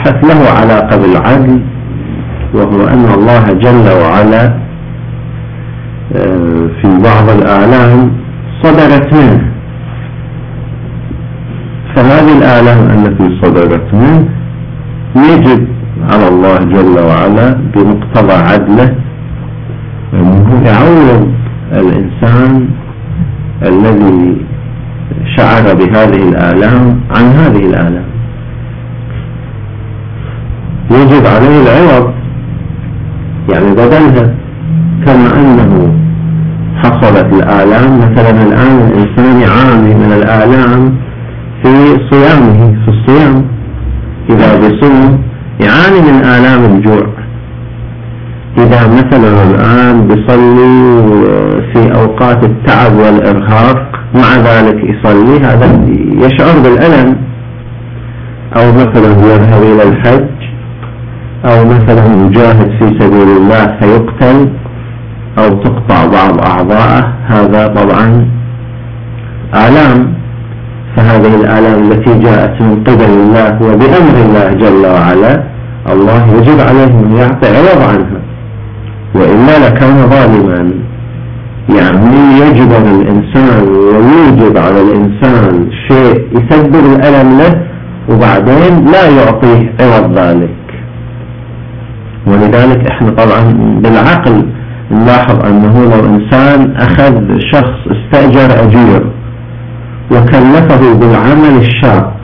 مبحث له علاقة بالعدل، وهو أن الله جل وعلا في بعض الآلام صدرت منه، فهذه الآلام التي صدرت منه يجب على الله جل وعلا بمقتضى عدله أنه يعوض الإنسان الذي شعر بهذه الآلام عن هذه الآلام، يجب عليه العوض، يعني بدلها. كما أنه حصلت الآلام، مثلا الآن الإنسان يعاني من الآلام في صيامه، في الصيام إذا بصوم يعاني من آلام الجوع. إذا مثلا الآن بيصلي في أوقات التعب والإرهاق مع ذلك يصلي، هذا يشعر بالألم. أو مثلا يذهب إلى الحج، أو مثلا يجاهد في سبيل الله فيقتل أو تقطع بعض أعضاءه، هذا طبعا آلام. فهذه الآلام التي جاءت من قبل الله وبأمر الله جل وعلا، الله يجب عليه أن يعطي عوض عنها، وإلا لكان ظالما. يعني يجبر الإنسان ويوجب على الإنسان شيء يسبب الألم له وبعدين لا يعطيه عوض ذلك. ولذلك احنا طبعا بالعقل نلاحظ أنه لو إنسان أخذ شخص استأجر أجير وكلفه بالعمل الشاق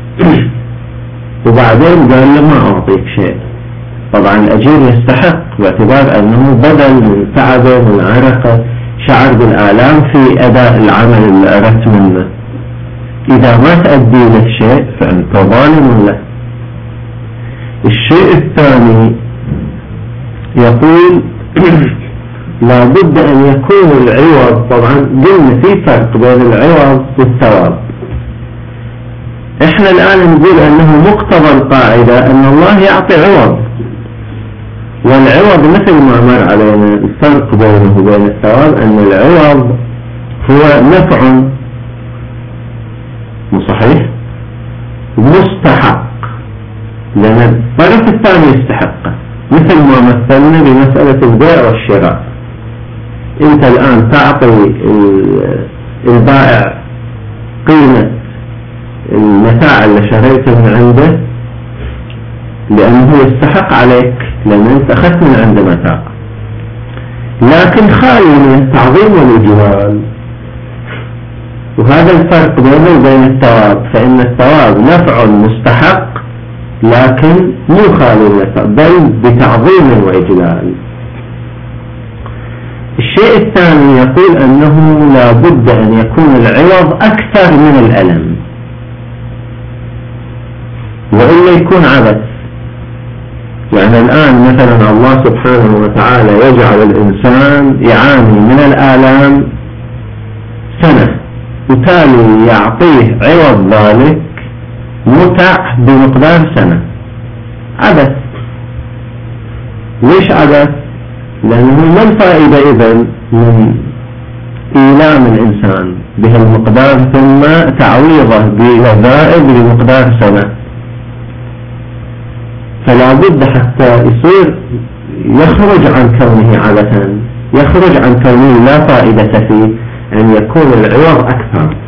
وبعدين قال له ما أعطيك شيء، طبعا الأجير يستحق باعتبار أنه بدل من تعبه من عرقه شعر بالآلام في أداء العمل اللي أردت منه. إذا ما تأدي له شيء فأنت ظالم له. الشيء الثاني يقول لا بد أن يكون العوض، طبعا قلنا في فرق بين العوض والثواب. احنا الآن نقول أنه مقتضى القاعدة أن الله يعطي عوض، والعوض مثل ما مر علينا الفرق بينه وبين الثواب أن العوض هو نفع صحيح مستحق، لأن الطرف الثاني يستحقه، مثل ما مثلنا بمسألة البيع والشراء. انت الآن تعطي البائع قيمة المتاع اللي شريته من عنده لأنه يستحق عليك، لأن انت أخذت من عنده متاع، لكن خالي من التعظيم والإجلال. وهذا الفرق بينه وبين الثواب، فإن الثواب نفع مستحق لكن مو خالي من الثواب بل بتعظيم وإجلال. الشيء الثاني يقول أنه لا بد أن يكون العوض أكثر من الألم، وإلا يكون عبث. يعني الآن مثلا الله سبحانه وتعالى يجعل الإنسان يعاني من الآلام سنة وتالي يعطيه عوض ذلك متع بمقدار سنة. عبث. ليش عبث؟ لأنه ما الفائدة إذن من إيلام الإنسان بهالمقدار ثم تعويضه بوظائف بمقدار سنة؟ فلا بد حتى يصير يخرج عن كونه عبثا، يخرج عن كونه لا فائدة فيه، أن يكون العوض أكثر.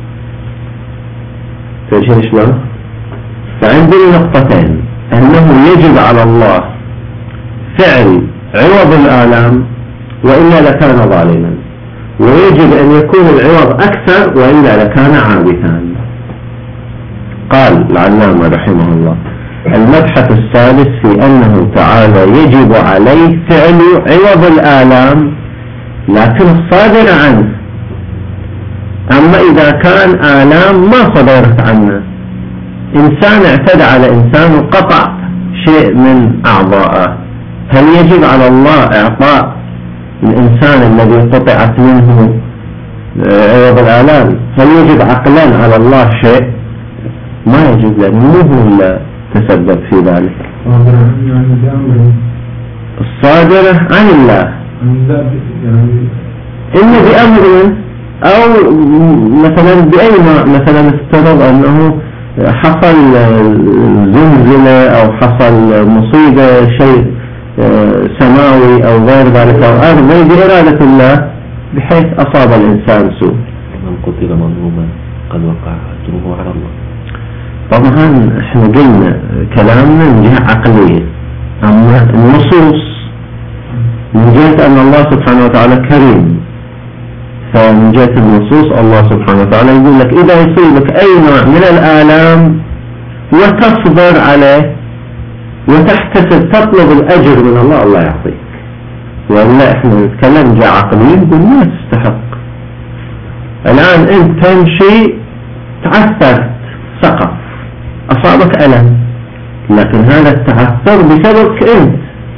تجهل شلون؟ فعندنا نقطتين: أنه يجب على الله فعل عوض الآلام وإلا لكان ظالما، ويجب أن يكون العوض أكثر وإلا لكان عابثا. قال العلامة رحمه الله: المبحث الثالث في أنه تعالى يجب عليه فعل عوض الآلام لكن الصادر عنه. أما إذا كان آلام ما صدرت عنه، إنسان اعتدى على إنسان وقطع شيء من أعضائه، هل يجب على الله إعطاء الإنسان الذي قطعت منه عوض الآلام؟ هل يجب عقلا على الله شيء؟ ما يجب، لأنه مو هو اللي تسبب في ذلك. الصادرة عن الله، إما بأمر أو مثلا بأي ما، مثلا افترض أنه حصل زلزلة أو حصل مصيبة شيء سماوي أو غير ذلك أو أرضي بإرادة الله بحيث أصاب الإنسان سوء. من قتل مظلوما قد وقع أجره على الله. طبعا احنا قلنا كلامنا من جهة عقلية، أما النصوص من جهة أن الله سبحانه وتعالى كريم، فمن جهة النصوص الله سبحانه وتعالى يقول لك إذا يصيبك أي نوع من الآلام وتصبر عليه وتحتسب تطلب الأجر من الله، الله يعطيك. وإلا إحنا نتكلم جاء عقليين نقول ما تستحق. الآن أنت تمشي تعثرت سقط أصابك ألم، لكن هذا التعثر بسببك أنت،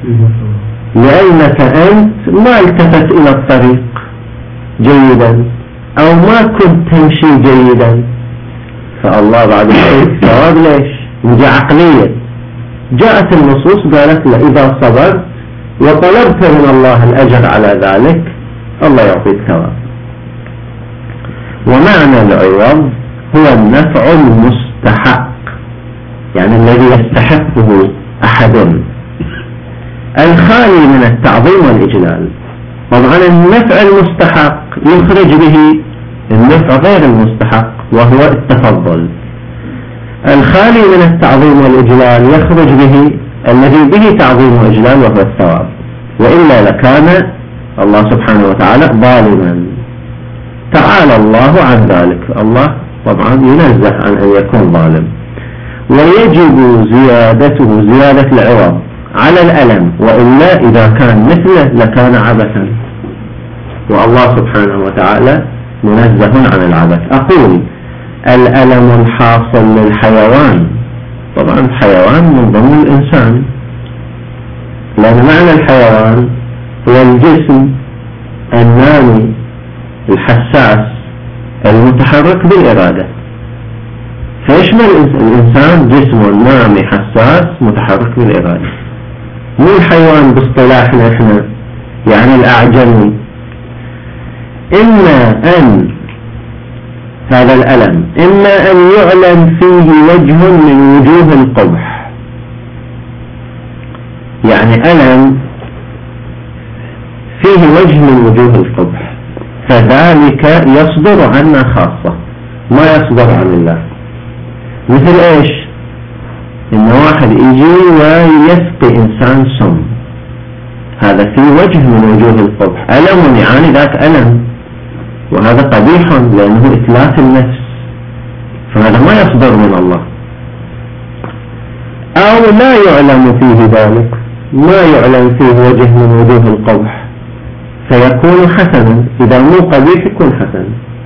لأنك أنت ما التفت إلى الطريق جيدا أو ما كنت تمشي جيدا، فالله بعد ذلك ثواب. ليش؟ من جهة عقلية. جاءت النصوص قالت له إذا صبرت وطلبت من الله الأجر على ذلك الله يعطيك ثواب. ومعنى العوض هو النفع المستحق، يعني الذي يستحقه أحد، الخالي من التعظيم والإجلال. طبعا النفع المستحق يخرج به النفع غير المستحق وهو التفضل. الخالي من التعظيم والإجلال يخرج به الذي به تعظيم وإجلال وهو الثواب، وإلا لكان الله سبحانه وتعالى ظالما. تعالى الله عن ذلك، الله طبعا ينزه عن أن يكون ظالم. ويجب زيادته زيادة العوض على الألم، وإلا إذا كان مثله لكان عبثا، والله سبحانه وتعالى منزه عن العبث. أقول الألم الحاصل للحيوان، طبعا الحيوان من ضمن الإنسان، لأن معنى الحيوان هو الجسم النامي الحساس المتحرك بالإرادة، فيشمل الإنسان جسم نامي حساس متحرك بالإرادة. مو الحيوان باصطلاحنا احنا يعني الأعجمي. إما أن هذا الألم إما أن يعلن فيه وجه من وجوه القبح، يعني ألم فيه وجه من وجوه القبح، فذلك يصدر عنا خاصة ما يصدر عن الله. مثل إيش؟ إن واحد يجي ويسقي إنسان سم، هذا فيه وجه من وجوه القبح، ألم يعني ذاك ألم، وهذا قبيح لأنه إتلاف النفس، فهذا ما يصدر من الله. أو لا يعلم فيه ذلك، ما يعلم فيه وجه من وجوه القبح، فيكون حسنا. إذا مو قبيح يكون حسن.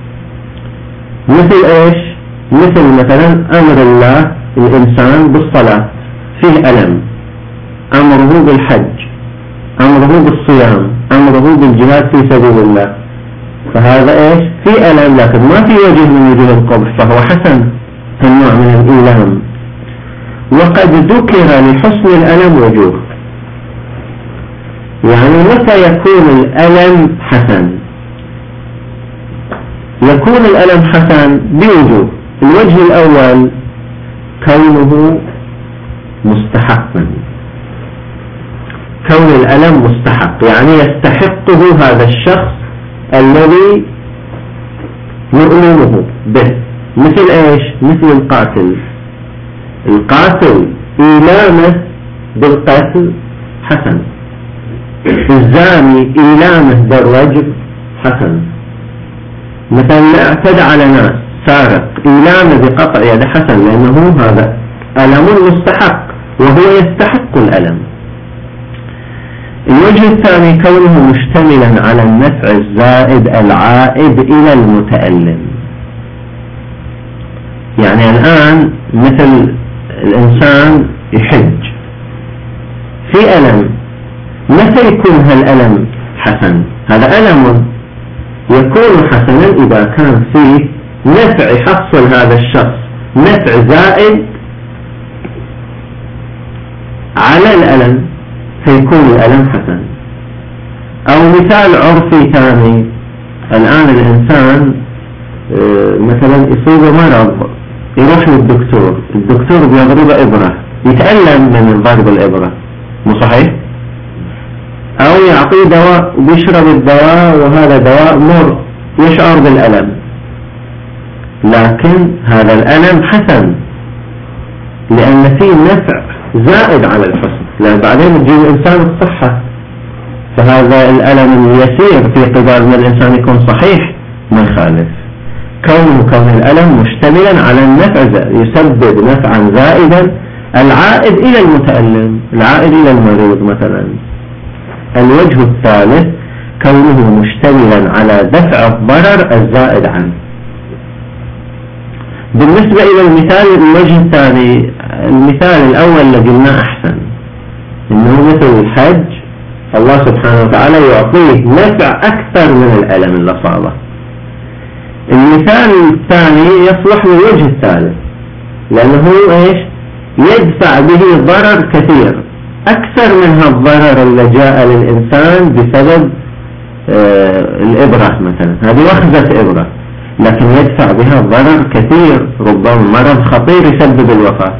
مثل إيش؟ مثل مثلا أمر الله الإنسان بالصلاة فيه ألم، أمره بالحج، أمره بالصيام، أمره بالجهاد في سبيل الله، فهذا إيش؟ في ألم لكن ما في وجه من وجوه القبح، فهو حسن، النوع من الإيلام. وقد ذكر لحسن الألم وجوه، يعني متى يكون الألم حسن؟ يكون الألم حسن بوجوه. الوجه الأول كونه مستحقا، كون الألم مستحق، يعني يستحقه هذا الشخص الذي يؤلمه به. مثل إيش؟ مثل القاتل. القاتل إيلامه بالقتل حسن، الزاني إيلامه بالرجل حسن. مثلا اعتدى على ناس سارق، إيلامه بقطع يده حسن، لأنه هذا ألم مستحق وهو يستحق الألم. الوجه الثاني كونه مشتملا على النفع الزائد العائد إلى المتألم. يعني الآن مثل الإنسان يحج في ألم، متى يكون هالألم حسن؟ هذا ألم يكون حسنا إذا كان فيه نفع يحصل هذا الشخص، نفع زائد على الألم، فيكون الألم حسن. أو مثال عرفي ثاني، الآن الإنسان مثلا يصيب مرض يروح للدكتور، الدكتور بيضرب إبرة يتألم من ضرب الإبرة، مو صحيح؟ أو يعطيه دواء وبيشرب الدواء وهذا دواء مر يشعر بالألم، لكن هذا الألم حسن لأن فيه نفع زائد على الحسن، لأن بعدين تجيب الإنسان الصحة. فهذا الألم اليسير في قبال من الإنسان يكون صحيح ما يخالف. كون الألم مشتملا على النفع يسبب نفعا زائدا العائد إلى المتألم، العائد إلى المريض مثلا. الوجه الثالث كونه مشتملا على دفع الضرر الزائد عنه. بالنسبة إلى المثال الوجه الثاني، المثال الأول اللي قلناه أحسن، إنه مثل الحج الله سبحانه وتعالى يعطيه نفع أكثر من الألم اللي صابه. المثال الثاني يصلح للوجه الثالث لأنه إيش؟ يدفع به ضرر كثير أكثر من هالضرر اللي جاء للإنسان بسبب الإبرة مثلا، هذه وخزة إبرة لكن يدفع بها ضرر كثير، ربما مرض خطير يسبب الوفاة.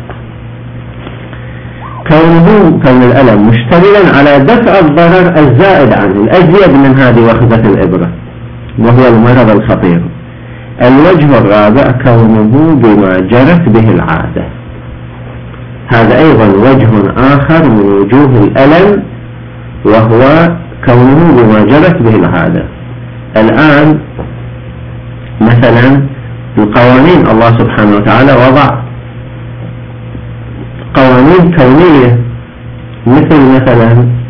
كون الألم مشتملا على دفع الضرر الزائد عنه الأزيد من هذه وخزة الإبرة وهو المرض الخطير. الوجه الرابع كونه بما جرت به العادة، هذا أيضا وجه آخر من وجوه الألم وهو كونه بما جرت به العادة. الآن مثلا القوانين الله سبحانه وتعالى وضع قوانين كونية، مثلا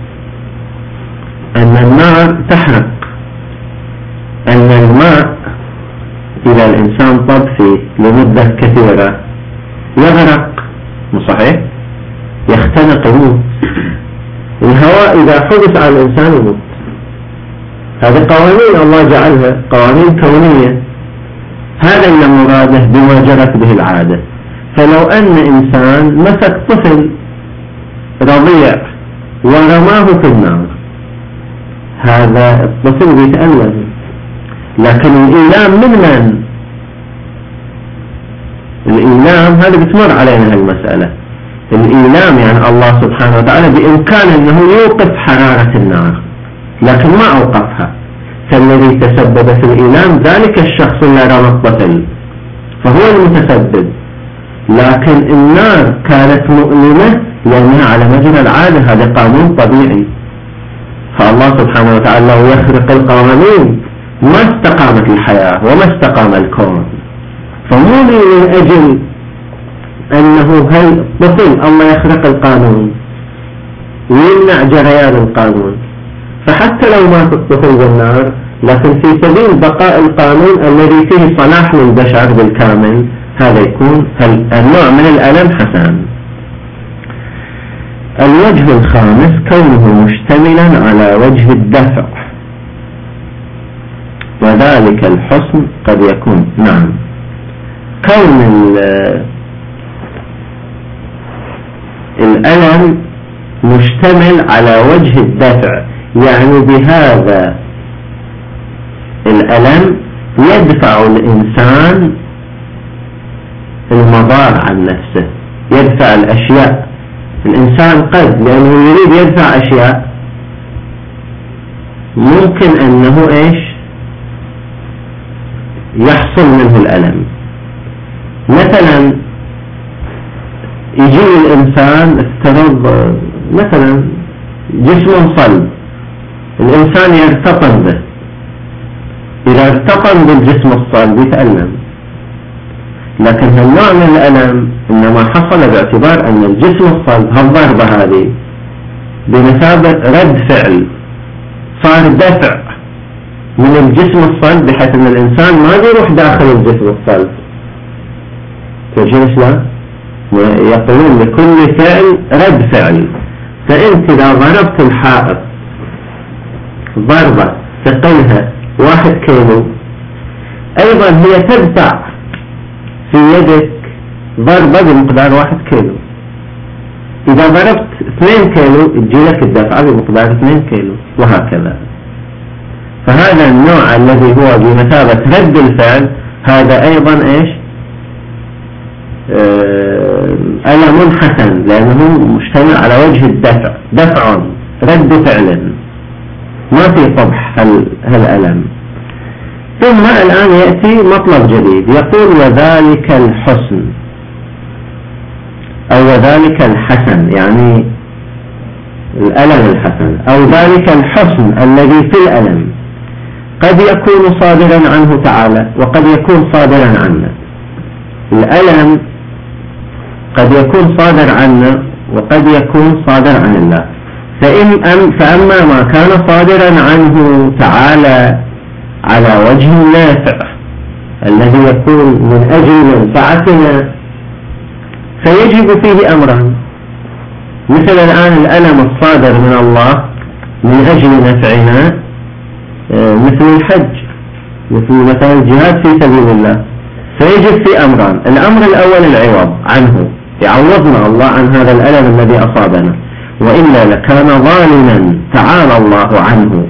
أن النار تحرق، أن الماء إذا الإنسان طب فيه لمدة كثيرة يغرق، مو صحيح؟ يختنق يموت. الهواء إذا حدث على الإنسان يموت. هذه قوانين الله جعلها قوانين كونية، هذا اللي مراده بما جرت به العادة. فلو أن إنسان مسك طفل رضيع ورماه في النار، هذا الطفل بيتألم، لكن الإيلام من الإيلام هذا بتمر علينا هالمسألة. الإيلام يعني الله سبحانه وتعالى بإمكانه أنه يوقف حرارة النار لكن ما أوقفها، فالذي تسبب في الإيلام ذلك الشخص اللي رمى الطفل فهو المتسبب، لكن النار كانت مؤلمة لأنها على مجرى العادة، هذا قانون طبيعي. فالله سبحانه وتعالى لو يخرق القوانين ما استقامت الحياة وما استقام الكون. فمو من أجل أنه هل طفل الله يخرق القانون ويمنع جريان القانون، فحتى لو مات الطفل بالنار لكن في سبيل بقاء القانون الذي فيه صلاح للبشر بالكامل، هذا يكون النوع من الألم حسن. الوجه الخامس كونه مشتملا على وجه الدفع، وذلك الحسن قد يكون كون الألم مشتمل على وجه الدفع، يعني بهذا الألم يدفع الإنسان المضار عن نفسه، يدفع الأشياء. الإنسان قد لأنه يريد يدفع أشياء ممكن أنه يحصل منه الألم. مثلا يجي الإنسان افترض مثلا جسم صلب، الإنسان يرتطم به، إذا ارتطم بالجسم الصلب يتألم، لكن هالنوع من الألم إنما حصل باعتبار أن الجسم الصلب هالضربة هذه بمثابة رد فعل، صار دفع من الجسم الصلب بحيث أن الإنسان ما بيروح داخل الجسم الصلب. تجي شلون؟ يقولون لكل فعل رد فعل. فأنت إذا ضربت الحائط ضربة ثقلها 1 كيلو، أيضا هي تدفع في يدك ضربة بمقدار 1 كيلو. إذا ضربت 2 كيلو تجيلك الدفعة بمقدار 2 كيلو وهكذا. فهذا النوع الذي هو بمثابة رد الفعل هذا أيضا ألم حسن لأنه مشتمل على وجه الدفع، دفع رد فعل، ما في طبح هالألم. ثم الآن يأتي مطلب جديد يقول وذلك الحسن أو وذلك الحسن، يعني الألم الحسن أو ذلك الحسن الذي في الألم قد يكون صادرا عنه تعالى وقد يكون صادرا عنا. الألم قد يكون صادر عنا وقد يكون صادر عن الله. فأما ما كان صادرا عنه تعالى على وجه النافع الذي يكون من أجل منفعتنا فيجب فيه أمران، مثل الآن الألم الصادر من الله من أجل نفعنا مثل الحج، مثل الجهاد في سبيل الله، فيجب فيه أمران. الأمر الأول العوض عنه، يعوضنا الله عن هذا الألم الذي أصابنا، وإلا لكان ظالما تعالى الله عنه.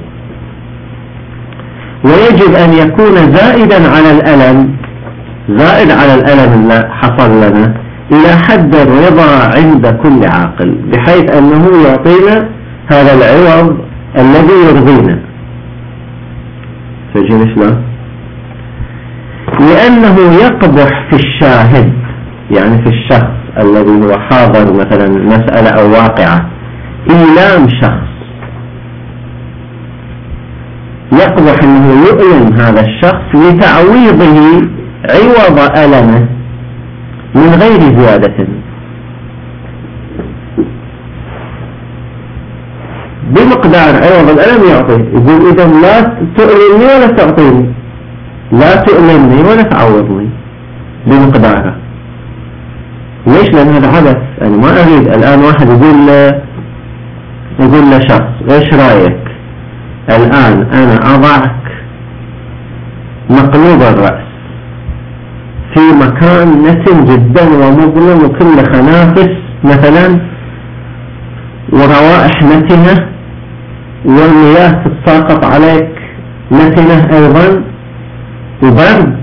ويجب أن يكون زائدا على الألم، زائد على الألم اللي حصل لنا إلى حد الرضا عند كل عاقل، بحيث أنه يعطينا هذا العوض الذي يرضينا. فجل شلون؟ لأنه يقبح في الشاهد، يعني في الشخص الذي هو حاضر مثلا مسألة أو واقعة، إيلام شخص، يقبح أنه يؤلم هذا الشخص لتعويضه عوض ألمه من غير زيادة، بمقدار عوض الألم يعطيه. يقول إذا لا تؤلمني ولا تعطيني، لا تؤلمني ولا تعوضني بمقداره. ليش؟ لأن هذا عبث. أنا ما أريد الآن واحد يقول له شخص إيش رأيك الآن أنا أضعك مقلوب الرأس في مكان نتن جدا ومظلم وكل خنافس مثلا وروائح نتنة والمياه تتساقط عليك نتنة أيضا وبرد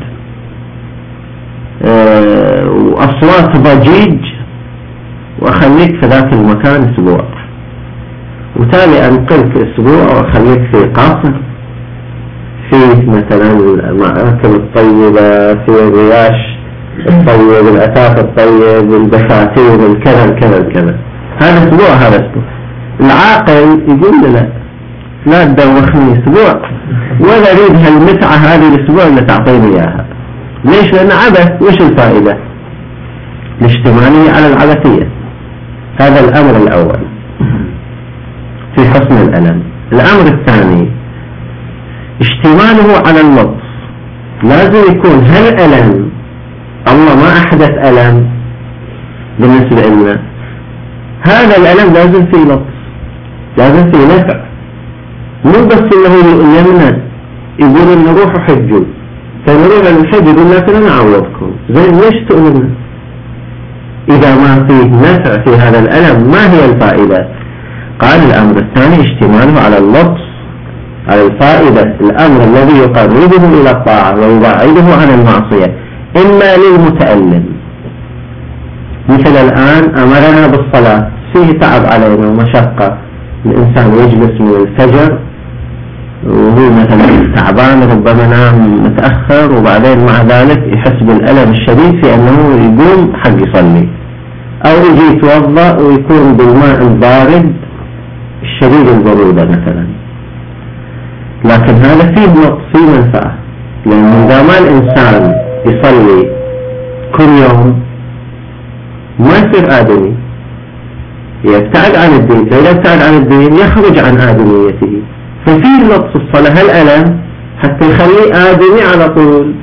وأصوات ضجيج، وأخليك في ذاك المكان أسبوع، وتالي أنقلك أسبوع وأخليك في قصر فيه مثلا المأكل الطيبة، في الرياش الطيب، الأثاث الطيب، البساتين، الكذا الكذا الكذا. هذا أسبوع، هذا أسبوع. العاقل يقول لا تدوخني أسبوع ولا أريد هالمتعة هذه الأسبوع اللي تعطيني إياها. ليش؟ لأن عبث. وش الفائدة؟ الاشتمالية على العبثية. هذا الأمر الأول في حسن الألم. الأمر الثاني اشتماله على اللطف. لازم يكون هالألم الله ما أحدث ألم بالنسبة لنا، هذا الألم لازم فيه لطف، لازم فيه نفع، مو بس إنه يؤلمنا يقول إن روحوا حجوا، فنروح الحج يقول لكن أنا أعوضكم. زين ليش تؤلمنا إذا ما فيه نفع في هذا الألم؟ ما هي الفائدة؟ قال الأمر الثاني اشتماله على اللطف، على الفائدة، الأمر الذي يقربه إلى الطاعة ويبعده عن المعصية، إما للمتألم، مثل الآن أمرنا بالصلاة فيه تعب علينا ومشقة، الإنسان يجلس من الفجر وهو مثلا تعبان ربما نام متأخر وبعدين مع ذلك يحس بالألم الشديد في أنه يقوم حق يصلي، أو يجي يتوضأ ويكون بالماء البارد الشديد البرودة مثلا. لكن هذا فيه نقص، فيه منفعة، لأن إذا ما الإنسان يصلي كل يوم ما يصير آدمي، يبتعد عن الدين، فإذا ابتعد عن الدين يخرج عن آدميته. ففيه نقص الصلاة هالألم حتى يخليه آدمي على طول،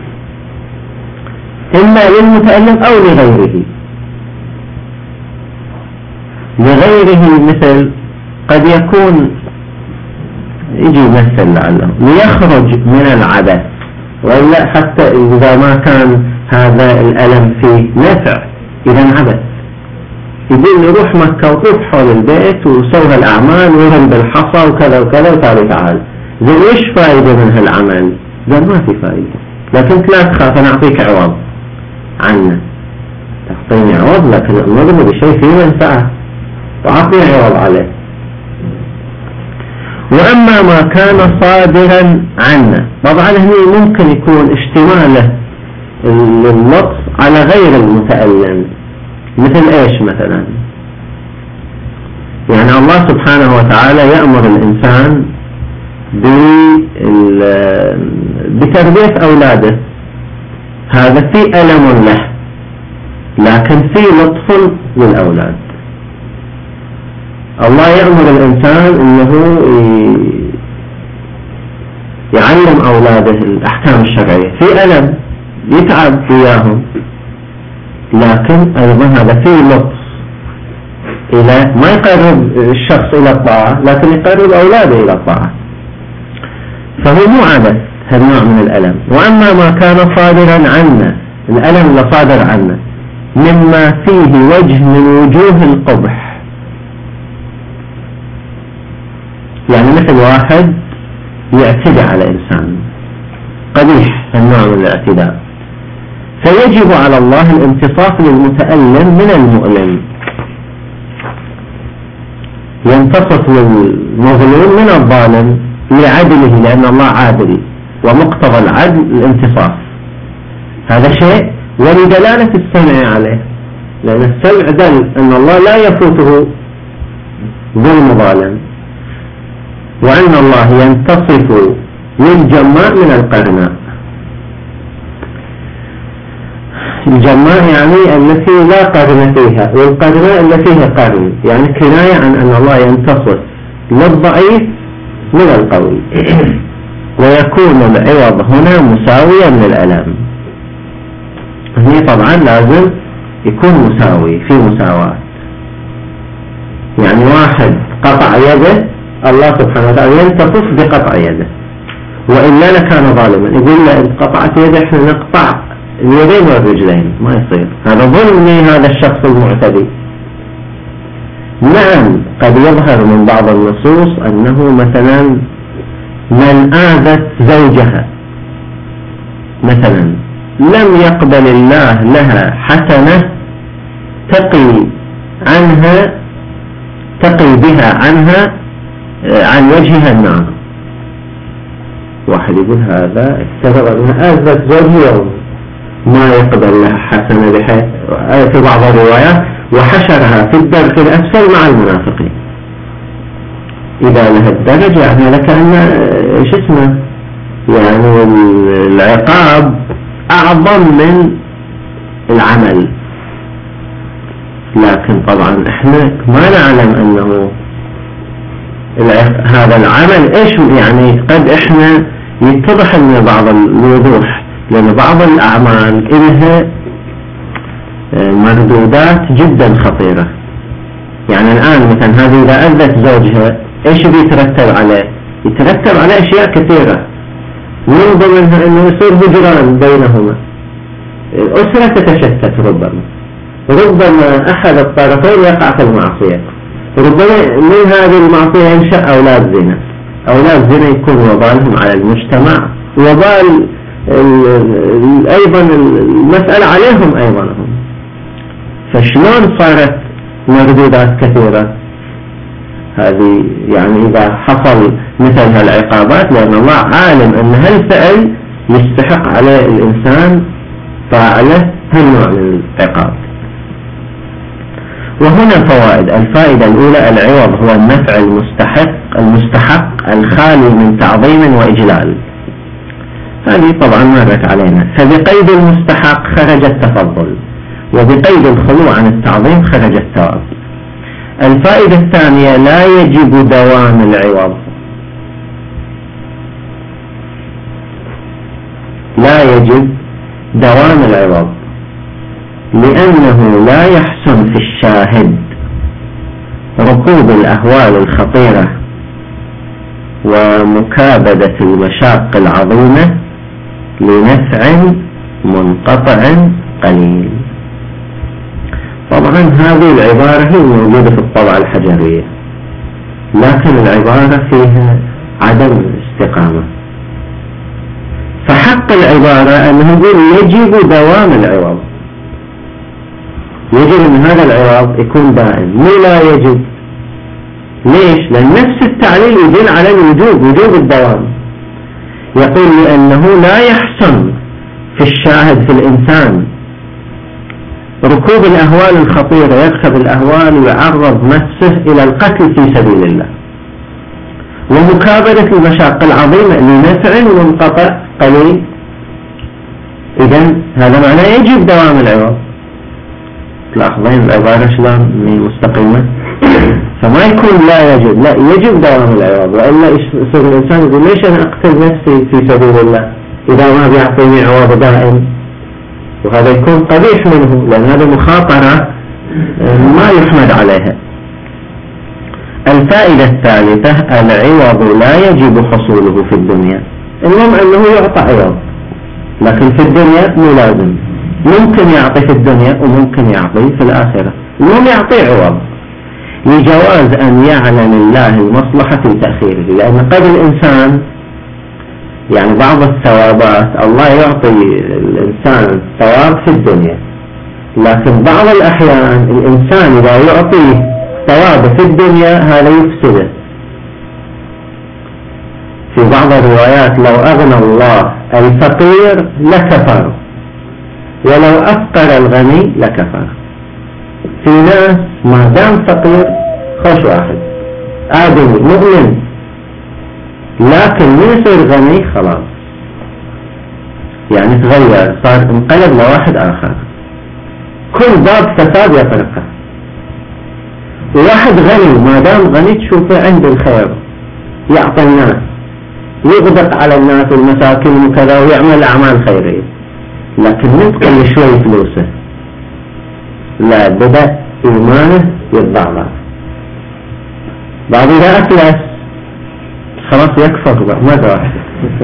إما للمتألم أو لغيره. لغيره مثل قد يكون يجي مثل لعله ليخرج من العبث، وإلا حتى إذا ما كان هذا الألم فيه نفع إذا عبث. يقول لي روح مكة وطوف حول البيت وسوي الأعمال ويرم بالحصى وكذا وكذا وتعالي تعال. زين إيش فائدة من هالعمل؟ زين ما في فائدة، لكن لا تخاف أنا أعطيك عوض عنه. تعطيني عوض، لكن أمرني بشيء فيه منفعة وأعطني عوض عليه. وأما ما كان صادرا عنا، طبعا هنا ممكن يكون اشتماله اللطف على غير المتألم، مثل ايش مثلا؟ يعني الله سبحانه وتعالى يأمر الإنسان بتربية أولاده، هذا فيه ألم له، لكن فيه لطف للأولاد. الله يأمر الإنسان أنه يعلم أولاده الأحكام الشرعية، في ألم يتعب وياهم، لكن أيضا هذا فيه لطف، إلى ما يقرب الشخص إلى الطاعة، لكن يقرب أولاده إلى الطاعة، فهو مو عبث هالنوع من الألم. وأما ما كان صادرا عنا، الألم اللي صادر عنا مما فيه وجه من وجوه القبح، يعني مثل واحد يعتدي على إنسان، قبيح النوع من الاعتداء، فيجب على الله الانتصاف للمتألم من المؤلم، ينتصف للمظلوم من الظالم لعدله، لأن الله عادل ومقتضى العدل الانتصاف، هذا شيء. ولدلالة السمع عليه، لأن السمع دل أن الله لا يفوته ظلم ظالم، وأن الله ينتصف للجماء من القرناء. الجماء يعني التي لا قرن فيها، والقرناء التي فيها قرن، يعني كناية عن أن الله ينتصف للضعيف من القوي، ويكون العوض هنا مساويا للألم. هنا طبعا لازم يكون مساوي، في مساواة، يعني واحد قطع يده، الله سبحانه وتعالى ينتصف بقطع يده، وإلا لكان ظالما، يقول له إن قطعت يده احنا نقطع اليدين والرجلين، ما يصير، هذا ظلم هذا الشخص المعتدي. نعم قد يظهر من بعض النصوص أنه مثلا من آذت زوجها مثلا لم يقبل الله لها حسنة تقي بها عنها عن وجهها النار. واحد يقول هذا افترض أنها آذت زوجها ما يقبل لها حسنة، بحيث في بعض الروايات وحشرها في الدرك الأسفل مع المنافقين. إذا لها الدرجة يعني لكأن إيش اسمه، يعني العقاب أعظم من العمل، لكن طبعا احنا ما نعلم أنه هذا العمل إيش، يعني قد احنا يتضح لنا بعض الوضوح، لأن بعض الأعمال إلها مردودات جدا خطيرة. يعني الآن مثلا هذه إذا أذت زوجها إيش بيترتب عليه؟ يترتب عليه أشياء كثيرة، من ضمنها أنه يصير هجران بينهما، الأسرة تتشتت، ربما أحد الطرفين يقع في المعصية، ربما من هذه المعصية ينشأ أولاد زنا، أولاد زنا يكون وبالهم على المجتمع، وبال أيضا المسألة عليهم أيضا هم. فشلون صارت مردودات كثيرة هذه؟ يعني إذا حصل مثل هالعقابات، لأن الله عالم أن هالفعل يستحق عليه الإنسان فعله هالنوع من العقاب. وهنا فوائد. الفائدة الأولى العوض هو النفع المستحق الخالي من تعظيم وإجلال، هذه طبعا مرت علينا. فبقيد المستحق خرج التفضل، وبقيد الخلو عن التعظيم خرج الثواب. الفائدة الثانية لا يجب دوام العوض، لا يجب دوام العوض، لأنه لا يحسن في الشاهد ركوب الأهوال الخطيرة ومكابدة المشاق العظيمة لنفع منقطع قليل. طبعا هذه العبارة هي موجودة في الطبعة الحجرية، لكن العبارة فيها عدم استقامة، فحق العبارة أنه يقول يجب دوام العوض، يجب أن هذا العوض يكون دائم، مو لا يجب. ليش؟ لأن نفس التعليل يدل على الوجوب، وجوب الدوام. يقول لأنه لا يحسن في الشاهد في الإنسان ركوب الأهوال الخطيرة، يركب الأهوال ويعرض نفسه إلى القتل في سبيل الله، ومكابدة المشاق العظيمة لنفع منقطع قليل. إذن هذا معناه يجب دوام العوض. تلاحظين العبارة شلون مستقيمة؟ فما يكون لا يجب، لا يجب دوام العوض، وإلا يصير الإنسان يقول ليش أنا أقتل نفسي في سبيل الله إذا ما بيعطيني عوض دائم؟ وهذا يكون قبيح منه، لأن هذا مخاطرة ما يحمد عليها. الفائدة الثالثة: العوض لا يجب حصوله في الدنيا. المهم أنه يعطى عوض، لكن في الدنيا مو لازم. ممكن يعطي في الدنيا وممكن يعطي في الآخرة، المهم يعطي عوض، لجواز أن يعلم الله المصلحة في تأخيره. لأن قد الإنسان يعني بعض الثوابات الله يعطي الإنسان الثواب في الدنيا، لكن بعض الأحيان الإنسان إذا يعطيه ثواب في الدنيا هذا يفسده. في بعض الروايات: لو أغنى الله الفقير لكفر، ولو أفقر الغني لكفر. في ناس ما دام فقير خوش واحد آدمي مؤمن، لكن من يصير غني خلاص يعني تغير، صار انقلب لواحد آخر، كل باب فساد يطرقه. وواحد غني ما دام غني تشوفه عند الخير، يعطي الناس، يغدق على الناس والمساكين وكذا، ويعمل أعمال خيرية. لكن نتقل شوي فلوسه لا بدأ إيمانه يتضعضع. بعد إذا أفلس خلاص يكفر مرة واحدة.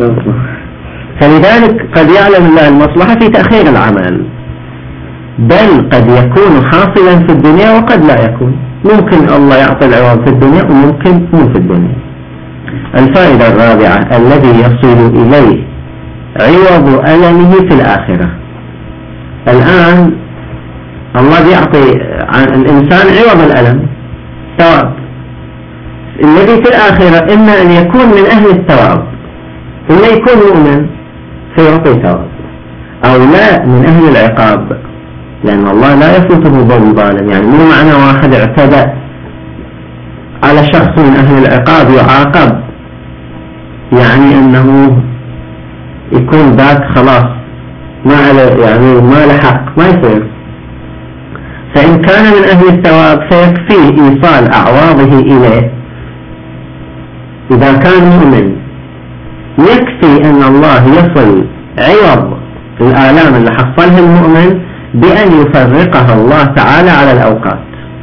فلذلك قد يعلم الله المصلحة في تأخير العمل، بل قد يكون حاصلا في الدنيا وقد لا يكون. ممكن الله يعطي العوض في الدنيا وممكن مو في الدنيا. الفائدة الرابعة: الذي يصل إليه عوض ألمه في الآخرة. الآن الله بيعطي الإنسان عوض الألم ثواب، الذي في الآخرة إما أن يكون من أهل الثواب، إما يكون مؤمن فيعطي ثواب، أو لا من أهل العقاب، لأن الله لا يفوته ظلم ظالم. يعني مو معنى واحد اعتدى على شخص من أهل العقاب يعاقب يعني أنه يكون ذاك خلاص ما له يعني ما له حق، ما يصير. فإن كان من أهل الثواب فيكفيه إيصال أعواضه إليه. إذا كان مؤمن يكفي أن الله يصل عوض الآلام اللي حصلها المؤمن بأن يفرقها الله تعالى على الأوقات.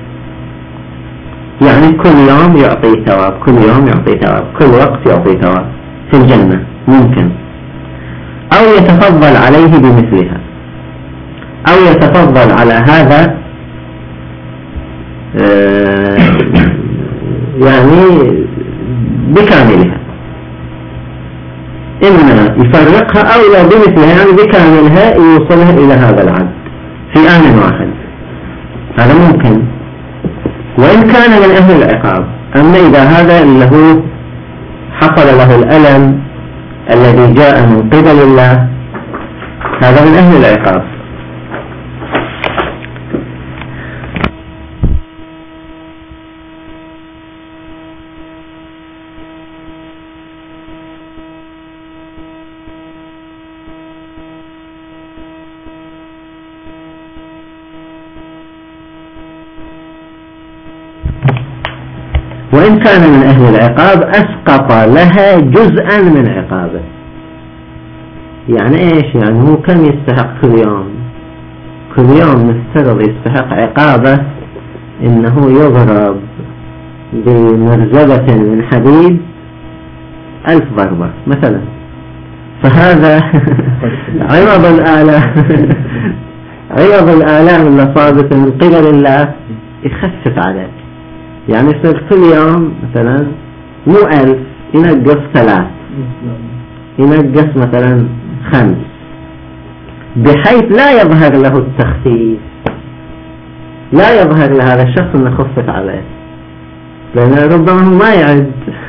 يعني كل يوم يعطي ثواب، كل يوم يعطي ثواب، كل وقت يعطي ثواب في الجنة ممكن، أو يتفضل عليه بمثلها، أو يتفضل على هذا يعني بكاملها، إما يفرقها أو لا بمثلها يعني بكاملها يوصلها إلى هذا العدد في آن واحد، هذا ممكن. وإن كان من أهل العقاب. أما إذا هذا اللي هو حصل له الألم الذي جاء من قبل الله هذا من أهل العقاب. وإن كان من أهل العقاب أسقط لها جزءا من عقابه. يعني إيش؟ يعني هو كم يستحق كل يوم؟ كل يوم نفترض يستحق عقابه إنه يضرب بمرزبة من حديد 1000 ضربة مثلا، فهذا عوض الآلام عوض الآلام اللي صابت من قبل الله يخفف عليه. يعني يصير كل يوم مثلا مو 1000 ينقص 3، ينقص مثلا 5، بحيث لا يظهر له التخفيف. لا يظهر لهذا الشخص أنه خفت عليه، لأنه ربما هو ما يعد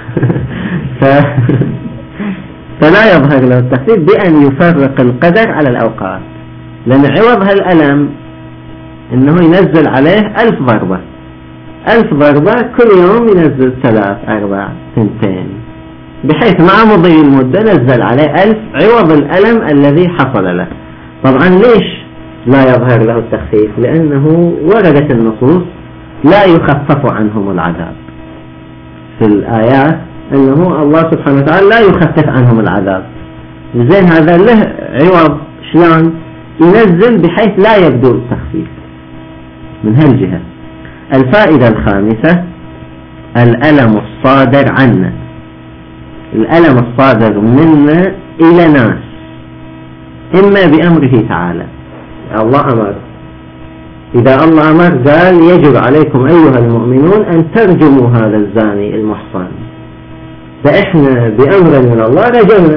فلا يظهر له التخفيف بأن يفرق القدر على الأوقات، لأن عوض هالألم أنه ينزل عليه 1000 ضربة، 1000 ضربة كل يوم ينزل 3 4 2، بحيث مع مضي المدة نزل عليه 1000 عوض الألم الذي حصل له. طبعا ليش لا يظهر له التخفيف؟ لأنه وردت النصوص لا يخفف عنهم العذاب في الآيات، أنه الله سبحانه وتعالى لا يخفف عنهم العذاب. زين هذا له عوض، شلون ينزل بحيث لا يبدو التخفيف من هالجهة. الفائدة الخامسة الألم الصادر عنا، الألم الصادر منا إلى ناس، إما بأمره تعالى، الله أمر، إذا الله أمر قال يجب عليكم أيها المؤمنون أن ترجموا هذا الزاني المحصن، فإحنا بأمر من الله رجمنا،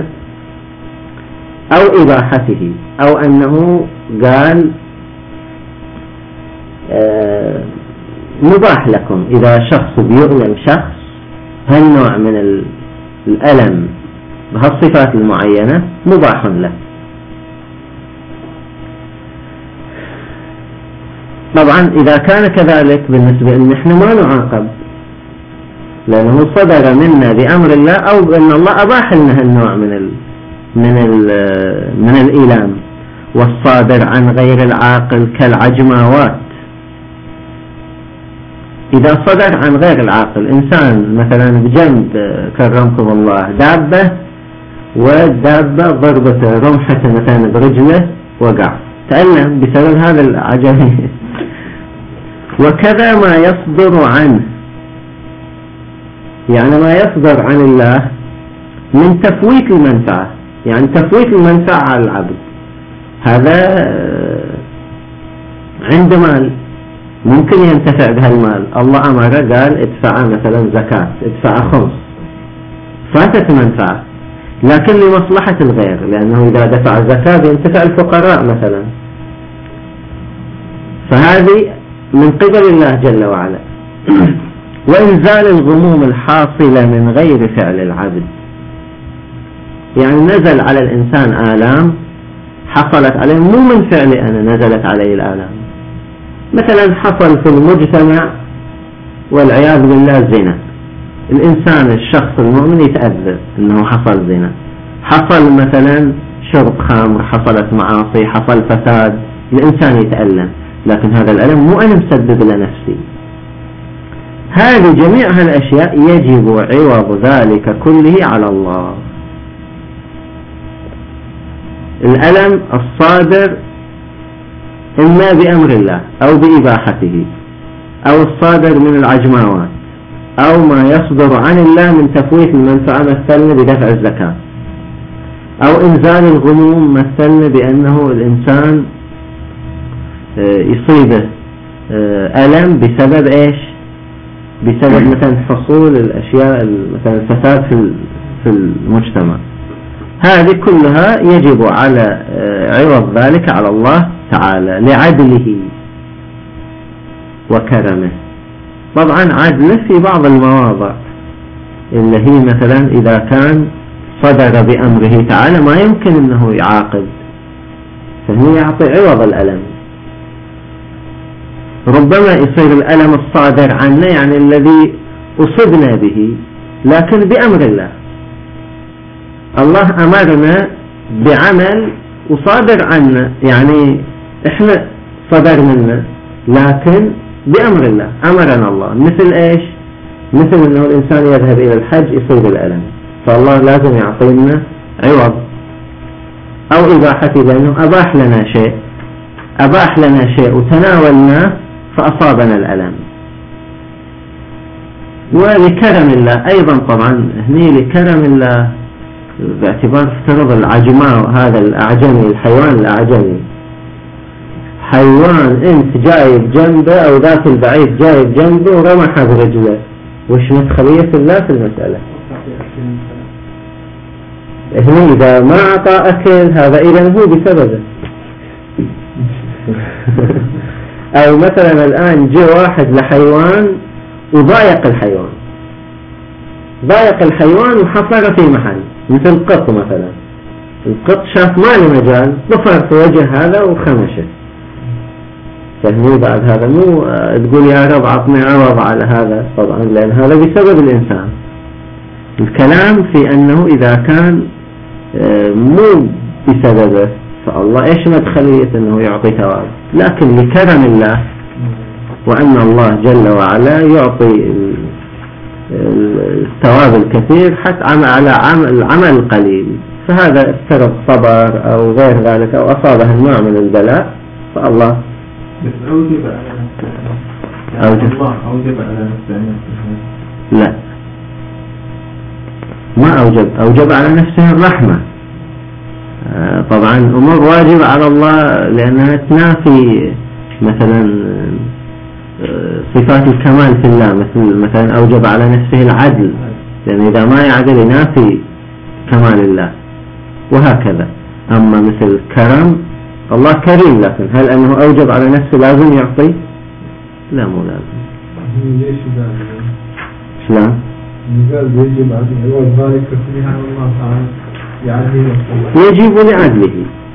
أو إباحته، أو أنه قال مباح لكم إذا شخص بيؤلم شخص هالنوع من الألم بهالصفات المعينة مباح له. طبعا إذا كان كذلك بالنسبة إن إحنا ما نعاقب لأنه صدر منا بأمر الله، أو أن الله أباح لنا هالنوع من الإيلام. والصادر عن غير العاقل كالعجماوات، إذا صدر عن غير العاقل، إنسان مثلا بجنب كرمكم الله دابة، والدابة ضربته رمحة مثلا برجله وقع تألم بسبب هذا العجمي. وكذا ما يصدر عنه، يعني ما يصدر عن الله من تفويت المنفعة، يعني تفويت المنفعة على العبد، هذا عنده مال ممكن ينتفع بهالمال، الله أمره قال ادفع مثلا زكاة، ادفع خمس، فاتت منفعة، لكن لمصلحة الغير، لأنه إذا دفع الزكاة ينتفع الفقراء مثلا، فهذه من قبل الله جل وعلا. وإنزال الغموم الحاصلة من غير فعل العبد، يعني نزل على الإنسان آلام حصلت عليه مو من فعل أنا نزلت عليه الآلام، مثلا حصل في المجتمع والعياذ بالله زنا، الإنسان الشخص المؤمن يتأذى أنه حصل زنا، حصل مثلا شرب خمر، حصلت معاصي، حصل فساد، الإنسان يتألم، لكن هذا الألم مو أنا مسبب لنفسي. هذه جميع هالأشياء يجب عوض ذلك كله على الله. الألم الصادر إما بأمر الله أو بإباحته، أو الصادر من العجماوات، أو ما يصدر عن الله من تفويت المنفعة مثلنا بدفع الزكاة، أو إنزال الغموم مثلنا بأنه الإنسان يصيبه ألم بسبب إيش؟ بسبب مثلا حصول الأشياء مثلا الفساد في المجتمع. هذه كلها يجب على عوض ذلك على الله تعالى لعدله وكرمه. طبعا عدله في بعض المواضع اللي هي مثلا إذا كان صدر بأمره تعالى ما يمكن أنه يعاقب، فهو يعطي عوض الألم. ربما يصير الألم الصادر عنا يعني الذي أصبنا به لكن بأمر الله، الله أمرنا بعمل وصادر عنا، يعني إحنا صدر منا لكن بأمر الله، أمرنا الله. مثل إيش؟ مثل أنه الإنسان يذهب إلى الحج يصيب الألم، فالله لازم يعطينا عوض، أو إباحته لأنه أباح لنا شيء وتناولناه فأصابنا الألم. ولكرم الله أيضا، طبعا هني لكرم الله باعتبار افترض العجماء، هذا الأعجمي، الحيوان الأعجمي، حيوان انت جايب جنبه او ذاك البعيد جايب جنبه ورمحه برجله، وش مدخلية الله في المسألة؟ هنا إذا ما أعطى أكل هذا إذن هو بسببه. أو مثلا الآن جاء واحد لحيوان وضايق الحيوان، ضايق الحيوان وحصر في محل، مثل قط مثلا، القط شاف ما له مجال ضفر في وجه هذا وخمشه، فهمي بعد هذا مو تقول يا رب عطني عوض على هذا، طبعا لأن هذا بسبب الإنسان. الكلام في أنه إذا كان مو بسببه فالله إيش مدخلية أنه يعطي ثواب، لكن لكرم الله وأن الله جل وعلا يعطي الثواب الكثير حتى على العمل القليل، فهذا افترض صبر أو غير ذلك أو أصابه النوع من البلاء فالله أوجب على نفسه، الله أوجب على نفسه. لا، ما أوجب على نفسه الرحمة. طبعا أمور واجب على الله لأنها تنافي مثلا صفات الكمال في الله، مثلا أوجب على نفسه العدل، لأن إذا ما يعدل ينافي كمال الله، وهكذا. أما مثل الكرم، الله كريم، لكن هل أنه أوجب على نفسه لازم يعطي؟ لا، مو لازم. ليش شلون؟ قال يجب عليه ذلك كفرها الله تعالى يعني يجب لعدله،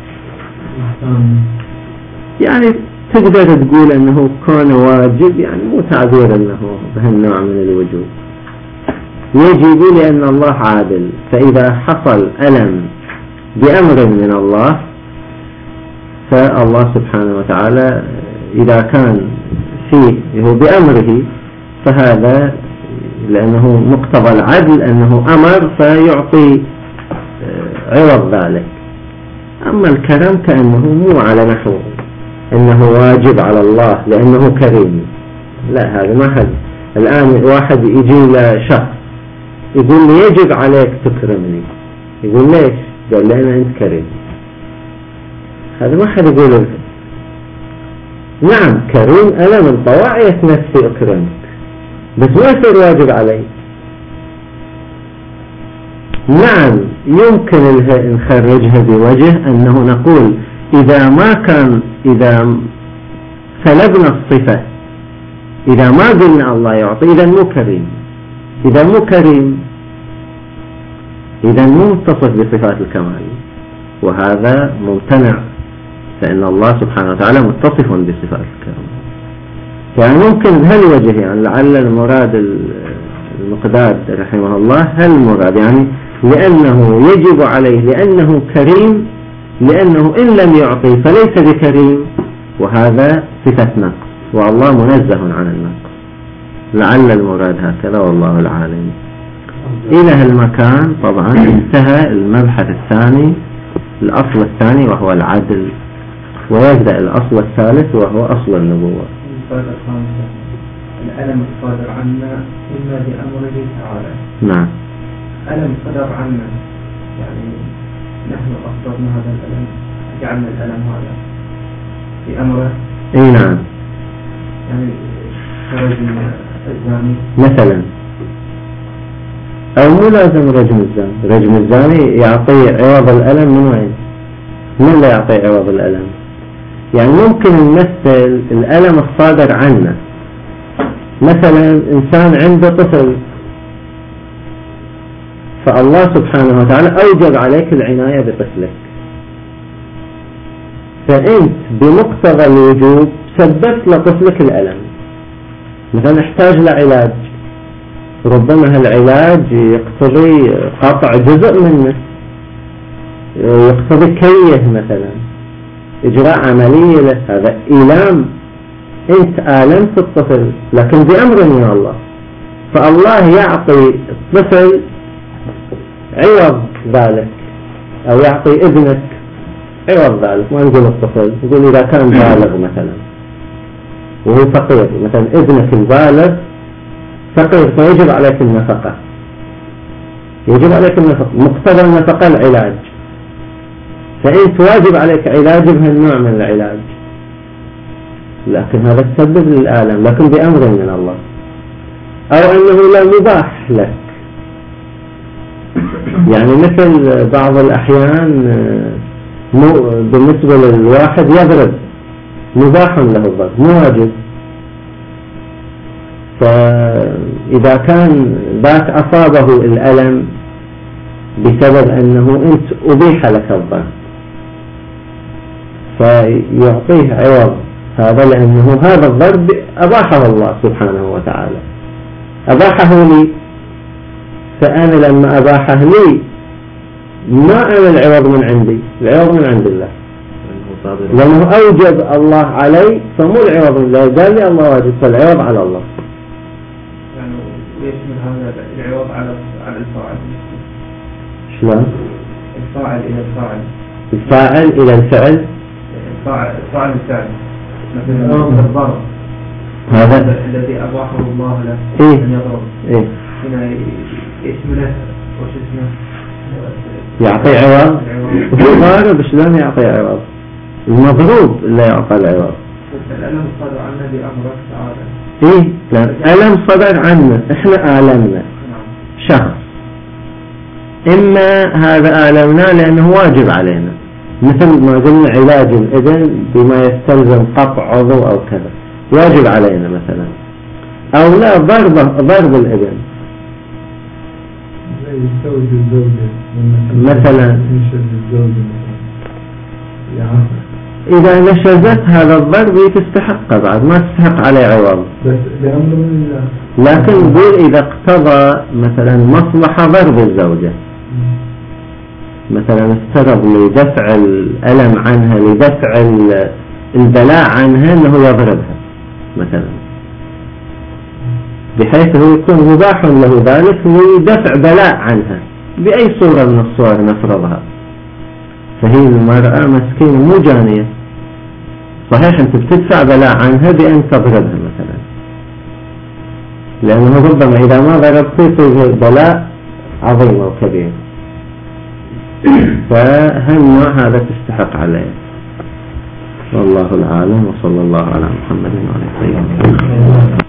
يعني تقدر تقول أنه كان واجب، يعني مو تعبير أنه بهالنوع من الوجوب. يجب لأن الله عادل، فإذا حصل ألم بأمر من الله فالله سبحانه وتعالى إذا كان فيه هو بأمره فهذا لأنه مقتضى العدل أنه أمر فيعطي عوض ذلك. أما الكرم كأنه مو على نحو أنه واجب على الله لأنه كريم، لا، هذا ما حد. الآن واحد يجي لشخص يقول لي يجب عليك تكرمني، يقول ليش؟ قال لأن أنت كريم. هذا ما حد يقول له. نعم كريم، أنا من طواعية نفسي أكرمك، بس ما يصير واجب علي. نعم يمكن نخرجها بوجه أنه نقول إذا سلبنا الصفة، إذا ما قلنا الله يعطي، إذا مو كريم. إذا مو كريم إذا مو متصف بصفات الكمال، وهذا ممتنع، فإن الله سبحانه وتعالى متصف بصفات الكمال. يعني ممكن بهالوجه، يعني لعل المراد المقداد رحمه الله هالمراد، يعني لأنه يجب عليه لأنه كريم، لأنه إن لم يعطي فليس بكريم، وهذا صفة نقص، والله منزه عن النقص. لعل المراد هكذا، والله العالم. إلى هالمكان طبعا انتهى المبحث الثاني، الأصل الثاني وهو العدل، ويبدأ الأصل الثالث وهو أصل النبوة. الألم الصادر عنا إما بأمره تعالى. نعم. ألم صدر عنا، يعني نحن أصدرنا هذا الألم، جعلنا الألم هذا بأمره. أي نعم. يعني رجم الزاني مثلا، أو مو لازم رجم الزاني. رجم الزاني يعطي عوض الألم من وين؟ من لا يعطي عوض الألم؟ يعني ممكن نمثل الألم الصادر عنا، مثلا إنسان عنده طفل، فالله سبحانه وتعالى أوجب عليك العناية بطفلك، فأنت بمقتضى الوجوب سببت لطفلك الألم، مثلا احتاج لعلاج، ربما هالعلاج يقتضي قطع جزء منه، يقتضي كيه مثلا، إجراء عملية له، هذا إيلام، أنت آلمت الطفل لكن بأمر من الله، فالله يعطي الطفل عوض ذلك، أو يعطي ابنك عوض ذلك. ما نقول الطفل، نقول إذا كان بالغ مثلا وهو فقير، مثلا ابنك البالغ فقير فيجب عليك النفقة، يجب عليك النفقة، مقتضى النفقة العلاج، فأنت واجب عليك علاج بهالنوع من العلاج، لكن هذا تسبب للآلم لكن بأمر من الله، أو أنه لا مباح لك. يعني مثل بعض الأحيان بالنسبة للواحد يضرب مباح له الضرب مو واجب. فإذا كان ذاك أصابه الألم بسبب أنه أنت أبيح لك الضرب فيعطيه عوض هذا، لأنه هذا الضرب أباحه الله سبحانه وتعالى، أباحه لي، فأنا لما أباحه لي ما أنا العوض من عندي، العوض من عند الله، لأنه أوجب الله علي فمو العوض من الله، قال لي الله واجب فالعوض على الله. يعني ويشمل هذا العوض على الفاعل. شلون؟ الفاعل إلى الفاعل. الفاعل إلى الفعل. فاعل الفعل. مثلا الضرب. هذا الذي أباحه الله له إيه؟ أن يضرب. إيه؟ هنا يشمله وش اسمه؟ يعطي عوض. وهو ضارب شلون يعطي عوض؟ المضروب اللي يعطى العوض. الألم صدر عنه بأمرك تعالى. إيه؟ لأن ألم صدر عنه، إحنا آلمنا شخص، إما هذا آلمنا لأنه واجب علينا، مثل ما قلنا علاج الإذن بما يستلزم قطع عضو أو كذا واجب علينا مثلا، أو لا ضرب الإذن مثلا. إذا نشزت هذا الضرب تستحق بعد ما تستحق عليه عوض، لكن نقول إذا اقتضى مثلا مصلحة ضرب الزوجة، مثلا استغرب لدفع الألم عنها، لدفع البلاء عنها أنه يضربها مثلا، بحيث هو يكون مباح له ذلك لدفع بلاء عنها بأي صورة من الصور نفرضها. فهي المرأة مسكينة مو جانية، صحيح أنت بتدفع بلاء عنها بأن تضربها مثلا، لأنه ربما إذا ما ضربته يصير بلاء عظيم وكبير، فهالنوع هذا تستحق عليه. والله العالم، وصلى الله على محمد وعلى آله وصحبه.